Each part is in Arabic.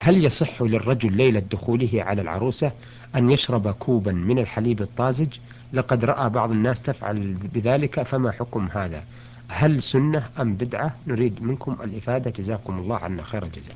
هل يصح للرجل ليلة دخوله على العروسة أن يشرب كوبا من الحليب الطازج؟ لقد رأى بعض الناس تفعل بذلك، فما حكم هذا؟ هل سنة أم بدعة؟ نريد منكم الإفادة، جزاكم الله عنا خير الجزاء.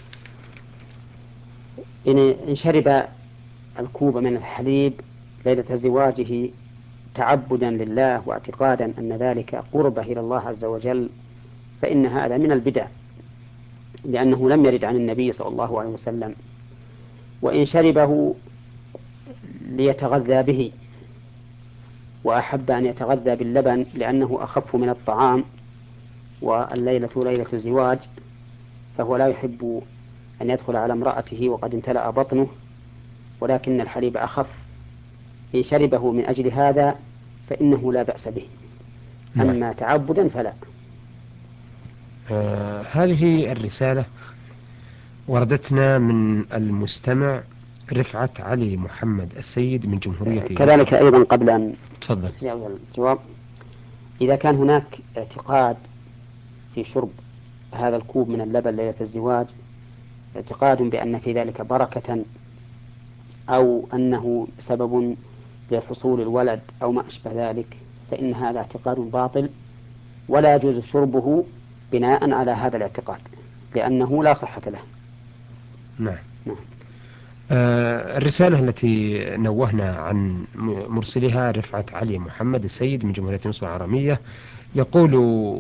إن شرب الكوب من الحليب ليلة زواجه تعبدا لله واعتقادا أن ذلك قربة إلى الله عز وجل، فإن هذا من البدع، لأنه لم يرد عن النبي صلى الله عليه وسلم. وإن شربه ليتغذى به وأحب أن يتغذى باللبن لأنه أخف من الطعام، والليلة ليلة زواج، فهو لا يحب أن يدخل على امرأته وقد امتلأ بطنه، ولكن الحليب أخف. إن شربه من أجل هذا فإنه لا بأس به، نعم. أما تعبدا فلا. هذه الرسالة وردتنا من المستمع رفعت علي محمد السيد من جمهورية مصر. كذلك أيضا قبل أن تفضل. تجاوز الجواب، إذا كان هناك اعتقاد في شرب هذا الكوب من اللبن ليلة الزواج، اعتقاد بأن في ذلك بركة أو أنه سبب لحصول الولد أو ما أشبه ذلك، فإن هذا اعتقاد باطل، ولا يجوز شربه بناء على هذا الاعتقاد، لأنه لا صحة له. نعم. نعم. الرسالة التي نوهنا عن مرسلها رفعت علي محمد السيد من جمهورية مصر العربية، يقول: